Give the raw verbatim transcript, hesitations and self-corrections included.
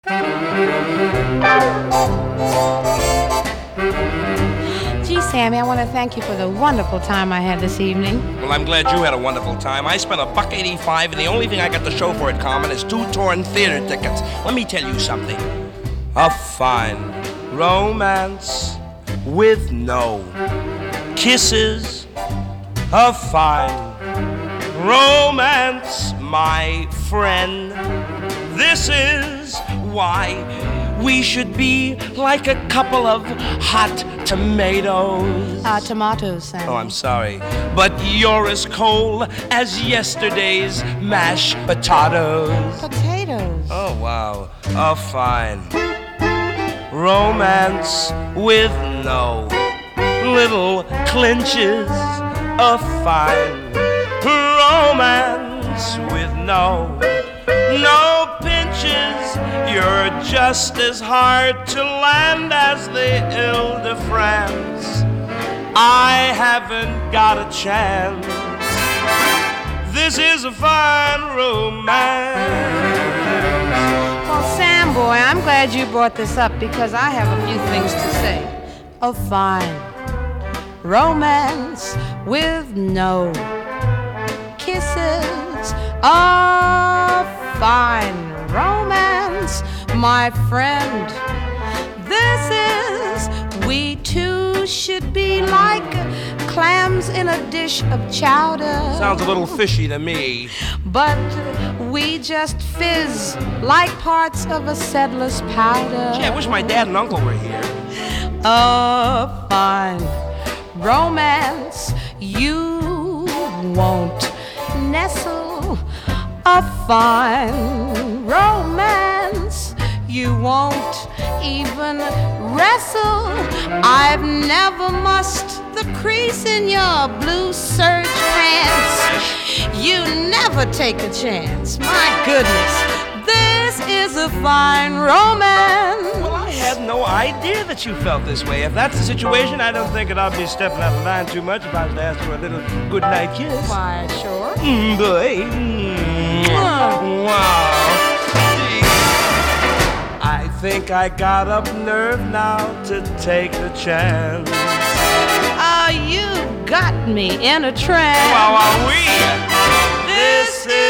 Gee, Sammy, I want to thank you for the wonderful time I had this evening. Well, I'm glad you had a wonderful time. I spent a buck eighty-five, and the only thing I got to show for it, Carmen, is two torn theater tickets. Let me tell you something. A fine romance with no kisses. A fine romance, my friend. This is why we should be like a couple of hot tomatoes. Uh, tomatoes, Sammy. Oh, I'm sorry. But you're as cold as yesterday's mashed potatoes. Potatoes. Oh, wow. A fine romance with no little clinches. A fine romance with no, no pinches. You're just as hard to land as the Ile-de-France. I haven't got a chance. This is a fine romance. Well, Sam, boy, I'm glad you brought this up because I have a few things to say. A fine romance with no kisses. A fine romance, my friend. This is, we two should be like clams in a dish of chowder. Sounds a little fishy to me. But we just fizz like parts of a settler's powder. Gee, I wish my dad and uncle were here. A fine romance you won't nestle. A fine romance you won't even wrestle. I've never mussed the crease in your blue serge pants. You never take a chance. My goodness, this is a fine romance. Well, I had no idea that you felt this way. If that's the situation, I don't think that I'll be stepping out of line too much if I was to ask for a little goodnight kiss. Why, sure. Mm, boy. Mm. Wow. I think I got up nerve now to take the chance. Oh, you got me in a trance. Wow, wow, we. This is